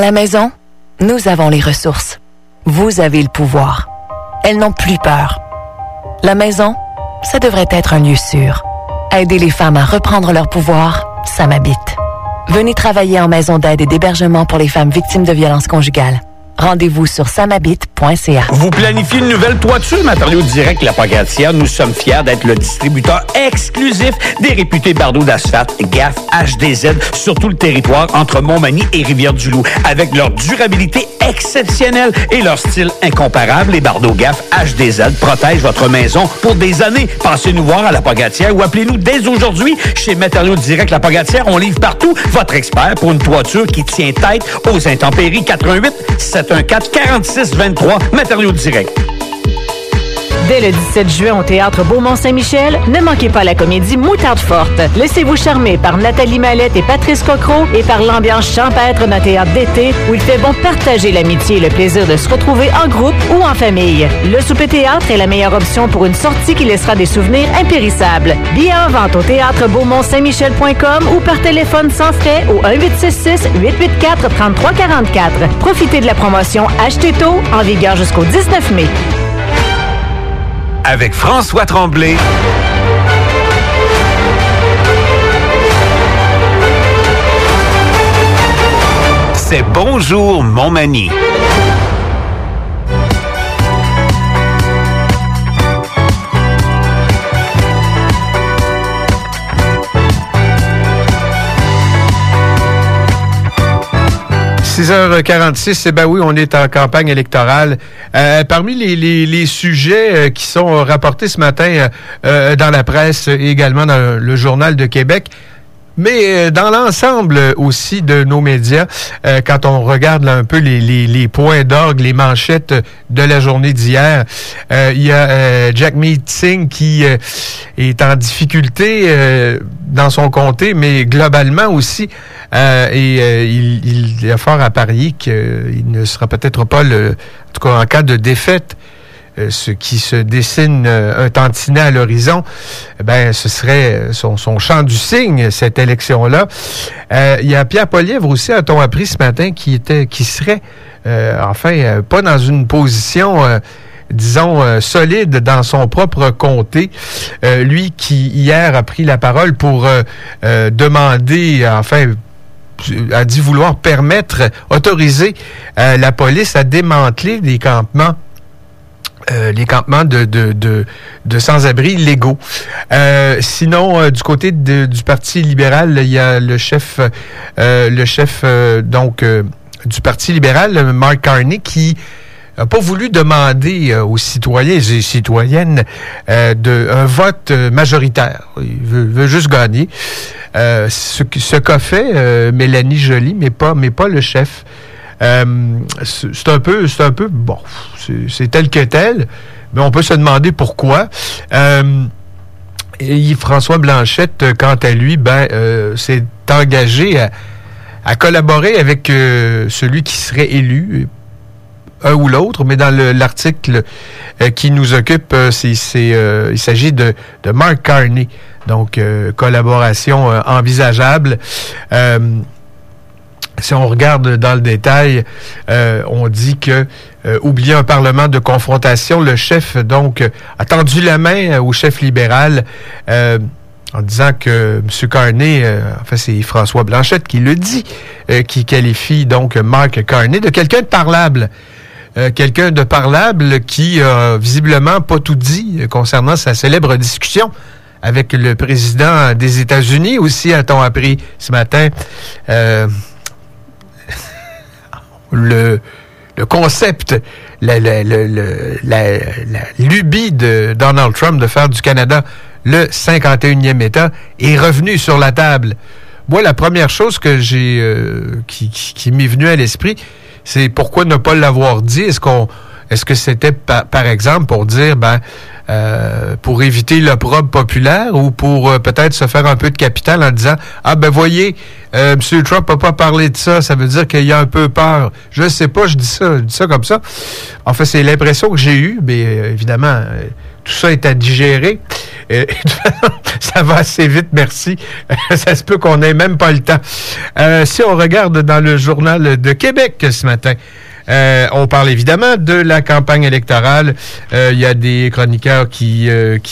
la maison, nous avons les ressources. Vous avez le pouvoir. Elles n'ont plus peur. La maison, ça devrait être un lieu sûr. Aider les femmes à reprendre leur pouvoir, ça m'habite. Venez travailler en maison d'aide et d'hébergement pour les femmes victimes de violences conjugales. Rendez-vous sur samhabite.ca. Vous planifiez une nouvelle toiture, Matériaux Direct La Pagatière. Nous sommes fiers d'être le distributeur exclusif des réputés bardeaux d'asphalte GAF HDZ sur tout le territoire entre Montmagny et Rivière-du-Loup. Avec leur durabilité exceptionnelle et leur style incomparable, les bardeaux GAF HDZ protègent votre maison pour des années. Passez nous voir à La Pagatière ou appelez-nous dès aujourd'hui chez Matériaux Direct La Pagatière. On livre partout votre expert pour une toiture qui tient tête aux intempéries. 88 714-4623, Matériaux Direct. Dès le 17 juin au Théâtre Beaumont-Saint-Michel, ne manquez pas la comédie Moutarde forte. Laissez-vous charmer par Nathalie Mallette et Patrice Cocro et par l'ambiance champêtre d'un théâtre d'été où il fait bon partager l'amitié et le plaisir de se retrouver en groupe ou en famille. Le souper théâtre est la meilleure option pour une sortie qui laissera des souvenirs impérissables. Billets en vente au théâtre Beaumont-Saint-Michel.com ou par téléphone sans frais au 1-866-884-3344. Profitez de la promotion Achetez tôt en vigueur jusqu'au 19 mai. Avec François Tremblay. C'est Bonjour Montmagny. 6h46, ben oui, on est en campagne électorale. Parmi les sujets qui sont rapportés ce matin dans la presse et également dans le Journal de Québec, mais dans l'ensemble aussi de nos médias, quand on regarde là, un peu les points d'orgue, les manchettes de la journée d'hier, il y a Jagmeet Singh qui est en difficulté dans son comté, mais globalement aussi, il a fort à parier qu'il ne sera peut-être pas, en tout cas en cas de défaite, ce qui se dessine un tantinet à l'horizon, ben ce serait son chant du cygne, cette élection-là. Il y a Pierre Poilievre aussi, a-t-on appris ce matin, qui serait pas dans une position disons solide dans son propre comté. Lui qui hier a pris la parole pour demander, a dit vouloir autoriser la police à démanteler les campements de sans-abri illégaux. Sinon, du côté du Parti libéral, il y a le chef du Parti libéral, Mark Carney, qui n'a pas voulu demander aux citoyens et citoyennes un vote majoritaire. Il veut juste gagner. Ce qu'a fait Mélanie Joly, mais pas le chef. C'est un peu bon, c'est tel que tel, mais on peut se demander pourquoi. Et François Blanchette, quant à lui, s'est engagé à collaborer avec celui qui serait élu, un ou l'autre, mais dans l'article qui nous occupe, il s'agit de Mark Carney. Donc, collaboration envisageable. Si on regarde dans le détail, on dit que oublier un parlement de confrontation, le chef donc a tendu la main au chef libéral en disant que M. Carney, c'est François Blanchette qui le dit, qui qualifie donc Mark Carney de quelqu'un de parlable. Quelqu'un de parlable qui a visiblement pas tout dit concernant sa célèbre discussion avec le président des États-Unis. Aussi, a-t-on appris ce matin, le concept, la lubie de Donald Trump de faire du Canada le 51e État est revenu sur la table. Moi, la première chose que qui m'est venue à l'esprit, c'est pourquoi ne pas l'avoir dit. Est-ce que c'était par exemple pour dire pour éviter l'opprobre populaire ou pour peut-être se faire un peu de capital en disant voyez, M. Trump n'a pas parlé de ça, ça veut dire qu'il y a un peu peur. Je sais pas, je dis ça comme ça. En fait, c'est l'impression que j'ai eue, mais évidemment, tout ça est à digérer. Ça va assez vite, merci. Ça se peut qu'on n'ait même pas le temps. Si on regarde dans le Journal de Québec ce matin, on parle évidemment de la campagne électorale. Il y a des chroniqueurs qui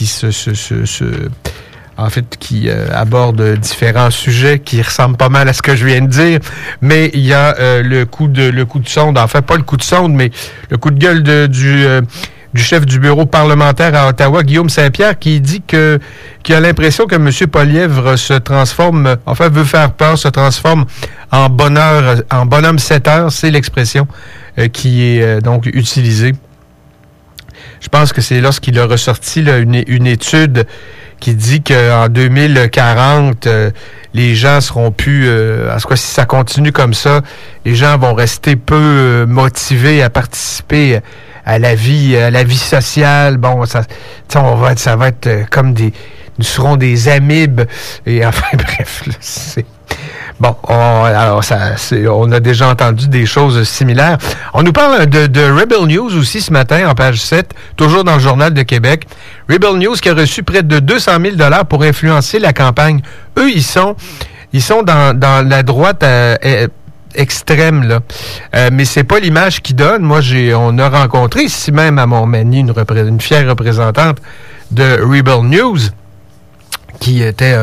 abordent différents sujets qui ressemblent pas mal à ce que je viens de dire. Mais il y a le coup de sonde, enfin pas le coup de sonde, mais le coup de gueule du chef du bureau parlementaire à Ottawa, Guillaume Saint-Pierre, qui dit qu'il a l'impression que M. Poilievre veut faire peur, se transforme en bonhomme 7 heures. C'est l'expression qui est donc utilisée. Je pense que c'est lorsqu'il a ressorti là, une étude qui dit qu'en 2040, les gens seront plus... en tout cas, si ça continue comme ça, les gens vont rester peu motivés à participer à la vie sociale. Bon, ça va être comme nous serons des amibes. Et enfin, bref, là, c'est... Bon, on a déjà entendu des choses similaires. On nous parle de Rebel News aussi ce matin, en page 7, toujours dans le Journal de Québec. Rebel News qui a reçu près de 200 000 $ pour influencer la campagne. Eux, ils sont dans la droite extrême, là. Mais c'est pas l'image qu'ils donnent. Moi, on a rencontré ici même à Montmagny une fière représentante de Rebel News qui était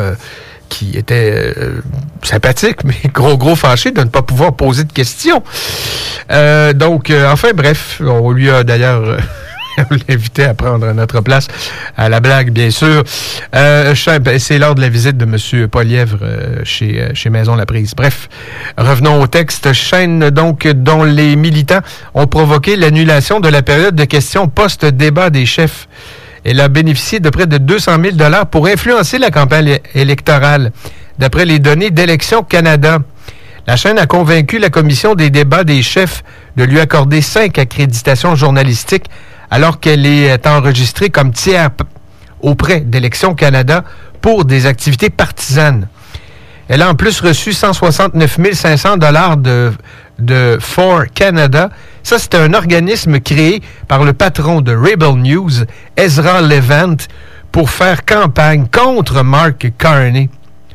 sympathique, mais gros fâché de ne pas pouvoir poser de questions. Enfin, bref, on lui a d'ailleurs l'invité à prendre notre place à la blague, bien sûr. C'est lors de la visite de M. Poilievre chez Maison La Prise. Bref, revenons au texte. Chaîne, donc, dont les militants ont provoqué l'annulation de la période de questions post-débat des chefs. Elle a bénéficié de près de 200 000 $ pour influencer la campagne électorale, d'après les données d'Élections Canada. La chaîne a convaincu la commission des débats des chefs de lui accorder 5 accréditations journalistiques alors qu'elle est enregistrée comme tiers auprès d'Élections Canada pour des activités partisanes. Elle a en plus reçu 169 500 $ de For Canada. Ça, c'est un organisme créé par le patron de Rebel News, Ezra Levant, pour faire campagne contre Mark Carney.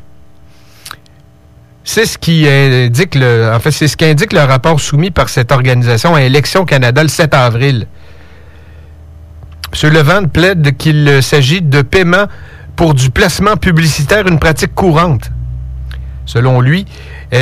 C'est ce qui indique c'est ce qu'indique le rapport soumis par cette organisation à Élections Canada le 7 avril. M. Levant plaide qu'il s'agit de paiement pour du placement publicitaire, une pratique courante. Selon lui, ça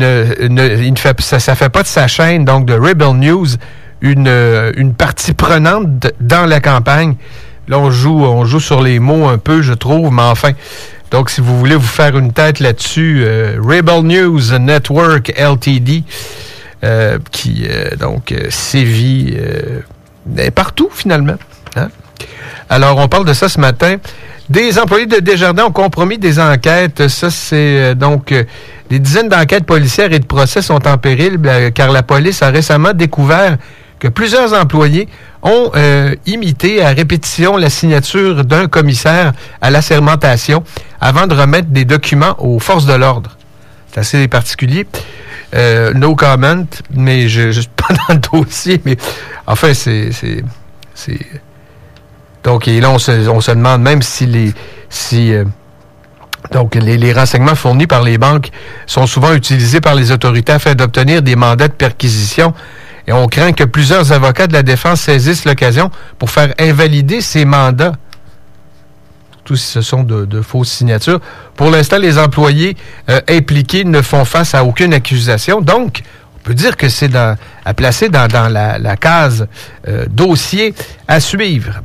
fait pas de sa chaîne, donc de Rebel News, une partie prenante dans la campagne. Là, on joue sur les mots un peu, je trouve, mais enfin. Donc, si vous voulez vous faire une tête là-dessus, Rebel News Network Ltd, qui sévit partout, finalement. Hein? Alors, on parle de ça ce matin. Des employés de Desjardins ont compromis des enquêtes. Ça, c'est des dizaines d'enquêtes policières et de procès sont en péril car la police a récemment découvert que plusieurs employés ont imité à répétition la signature d'un commissaire à l'assermentation avant de remettre des documents aux forces de l'ordre. C'est assez particulier. No comment, mais je suis pas dans le dossier, mais enfin, c'est... Donc, et là, on se demande même si les renseignements fournis par les banques sont souvent utilisés par les autorités afin d'obtenir des mandats de perquisition. Et on craint que plusieurs avocats de la défense saisissent l'occasion pour faire invalider ces mandats. Surtout si ce sont de fausses signatures. Pour l'instant, les employés impliqués ne font face à aucune accusation. Donc, on peut dire que c'est à placer dans la case dossier à suivre.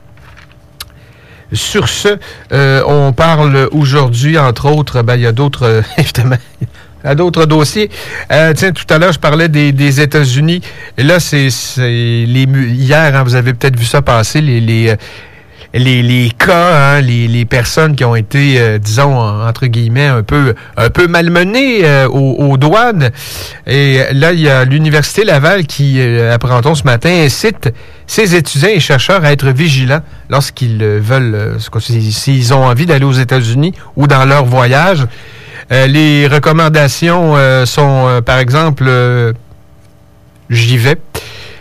Sur ce, on parle aujourd'hui, entre autres, il y a d'autres, évidemment, à d'autres dossiers. Tiens, tout à l'heure, je parlais des États-Unis. Et là, hier, hein, vous avez peut-être vu ça passer, les cas, hein, les personnes qui ont été, disons, entre guillemets, un peu malmenées aux douanes. Et là, il y a l'Université Laval qui, apprend-on ce matin, incite ses étudiants et chercheurs à être vigilants lorsqu'ils veulent, s'ils ont envie d'aller aux États-Unis ou dans leur voyage. Les recommandations sont, par exemple, j'y vais.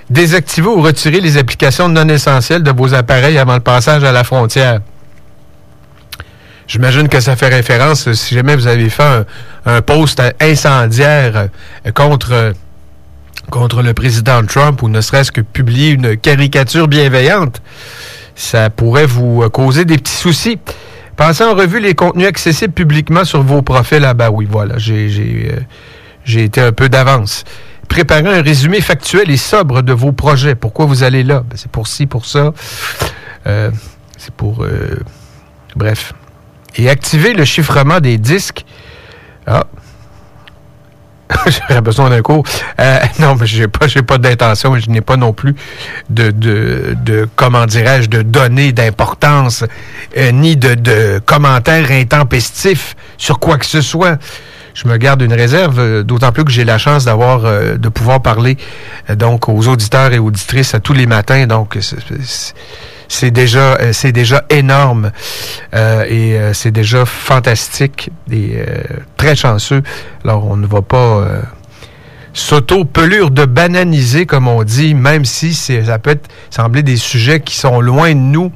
Désactivez ou retirez les applications non essentielles de vos appareils avant le passage à la frontière. J'imagine que ça fait référence, si jamais vous avez fait un post incendiaire contre le président Trump, ou ne serait-ce que publier une caricature bienveillante, ça pourrait vous causer des petits soucis. Passez en revue les contenus accessibles publiquement sur vos profils. Ah ben oui, voilà, j'ai été un peu d'avance. Préparez un résumé factuel et sobre de vos projets. Pourquoi vous allez là? Ben, c'est pour ci, pour ça. C'est pour... bref. Et activez le chiffrement des disques. Ah. J'aurais besoin d'un cours. Non, mais j'ai pas d'intention et je n'ai pas non plus de comment dirais-je, de données d'importance, ni de commentaires intempestifs sur quoi que ce soit. Je me garde une réserve, d'autant plus que j'ai la chance de pouvoir parler donc aux auditeurs et auditrices à tous les matins. Donc, c'est déjà énorme et c'est déjà fantastique et très chanceux. Alors, on ne va pas s'auto-pelure de bananiser, comme on dit, même si ça peut sembler des sujets qui sont loin de nous.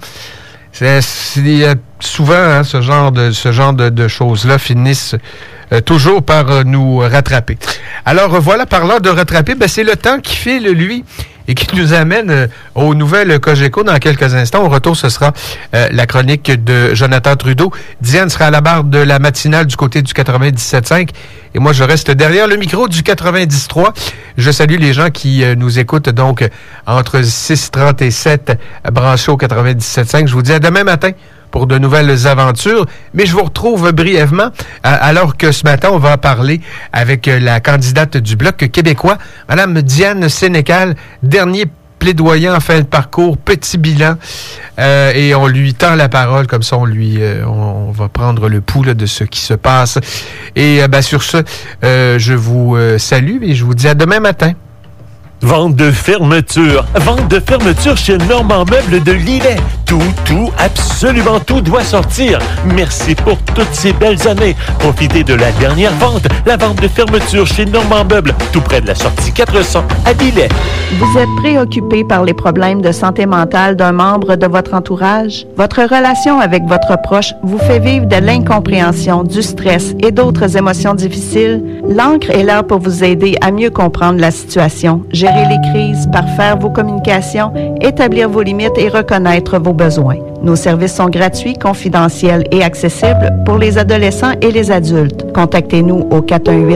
Souvent, ce genre de choses-là finissent toujours par nous rattraper. Alors voilà, parlant de rattraper, c'est le temps qui file, lui, et qui nous amène aux nouvelles Cogeco dans quelques instants. Au retour, ce sera la chronique de Jonathan Trudeau. Diane sera à la barre de la matinale du côté du 97.5 et moi, je reste derrière le micro du 90.3. Je salue les gens qui nous écoutent donc entre 6h30 et 7 branchés au 97.5. Je vous dis à demain matin pour de nouvelles aventures, mais je vous retrouve brièvement alors que ce matin, on va parler avec la candidate du Bloc québécois, Mme Diane Sénécal, dernier plaidoyer en fin de parcours, petit bilan, et on lui tend la parole, comme ça on va prendre le pouls là, de ce qui se passe. Et sur ce, je vous salue et je vous dis à demain matin. Vente de fermeture. Vente de fermeture chez Normand Meubles de Lillet. Tout, absolument tout doit sortir. Merci pour toutes ces belles années. Profitez de la dernière vente, la vente de fermeture chez Normand Meubles, tout près de la sortie 400 à Lillet. Vous êtes préoccupé par les problèmes de santé mentale d'un membre de votre entourage? Votre relation avec votre proche vous fait vivre de l'incompréhension, du stress et d'autres émotions difficiles? L'Ancre est là pour vous aider à mieux comprendre la situation, gérer les crises, parfaire vos communications, établir vos limites et reconnaître vos besoins. Nos services sont gratuits, confidentiels et accessibles pour les adolescents et les adultes. Contactez-nous au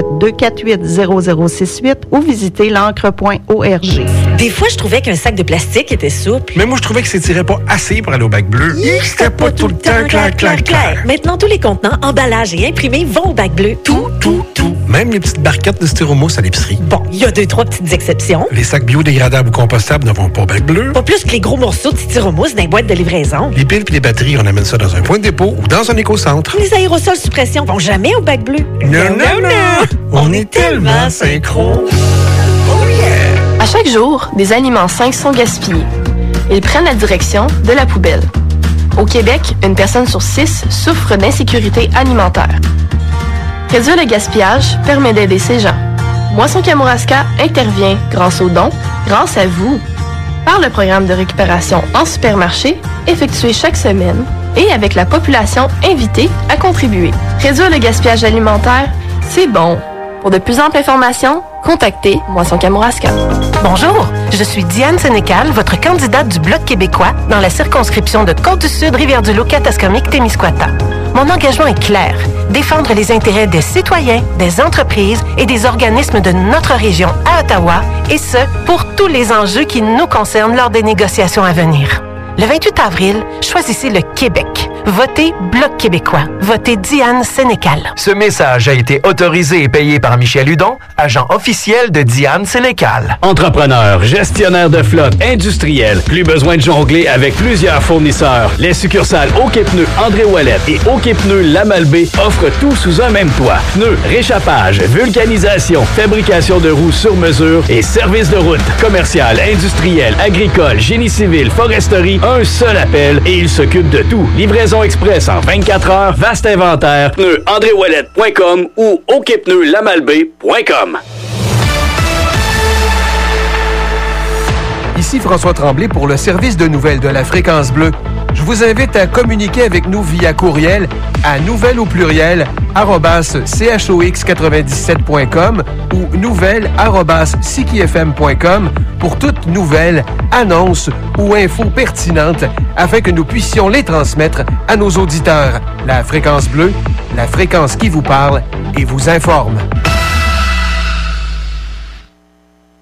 418-248-0068 ou visitez l'encre.org. Des fois, je trouvais qu'un sac de plastique était souple. Mais moi, je trouvais que ça tirait pas assez pour aller au bac bleu. C'était pas tout le temps clair. Maintenant, tous les contenants, emballages et imprimés vont au bac bleu. Tout. Même les petites barquettes de styromousse à l'épicerie. Bon, il y a 2-3 petites exceptions. Les sacs biodégradables ou compostables ne vont pas au bac bleu. Pas plus que les gros morceaux de styromousse dans les boîtes de livraison. Les piles et les batteries, on amène ça dans un point de dépôt ou dans un éco-centre. Les aérosols suppression vont jamais au bac bleu. Non. On est tellement synchro. Oh yeah! À chaque jour, des aliments sains sont gaspillés. Ils prennent la direction de la poubelle. Au Québec, une personne sur 6 souffre d'insécurité alimentaire. Réduire le gaspillage permet d'aider ces gens. Moisson Kamouraska intervient grâce aux dons, grâce à vous, par le programme de récupération en supermarché effectué chaque semaine et avec la population invitée à contribuer. Réduire le gaspillage alimentaire, c'est bon. Pour de plus amples informations, contactez Moisson Kamouraska. Bonjour, je suis Diane Sénécal, votre candidate du Bloc québécois dans la circonscription de Côte-du-Sud, Rivière-du-Loup, Katascomique, Témiscouata. Mon engagement est clair, défendre les intérêts des citoyens, des entreprises et des organismes de notre région à Ottawa, et ce, pour tous les enjeux qui nous concernent lors des négociations à venir. Le 28 avril, choisissez le Québec. Votez Bloc québécois. Votez Diane Sénécal. Ce message a été autorisé et payé par Michel Hudon, agent officiel de Diane Sénécal. Entrepreneur, gestionnaire de flotte, industriel, plus besoin de jongler avec plusieurs fournisseurs. Les succursales OK Pneus André Ouellette et OK Pneus Lamalbé offrent tout sous un même toit. Pneus, réchappage, vulcanisation, fabrication de roues sur mesure et services de route. Commercial, industriel, agricole, génie civil, foresterie, un seul appel et il s'occupe de tout. Livraison express en 24 heures, vaste inventaire, pneus andréouellette.com ou okpneulamalbé.com. Ici François Tremblay pour le service de nouvelles de la Fréquence Bleue. Je vous invite à communiquer avec nous via courriel à nouvelles au pluriel @chox97.com ou nouvelles@cikifm.com pour toute nouvelle, annonce ou info pertinente afin que nous puissions les transmettre à nos auditeurs. La Fréquence Bleue, la fréquence qui vous parle et vous informe.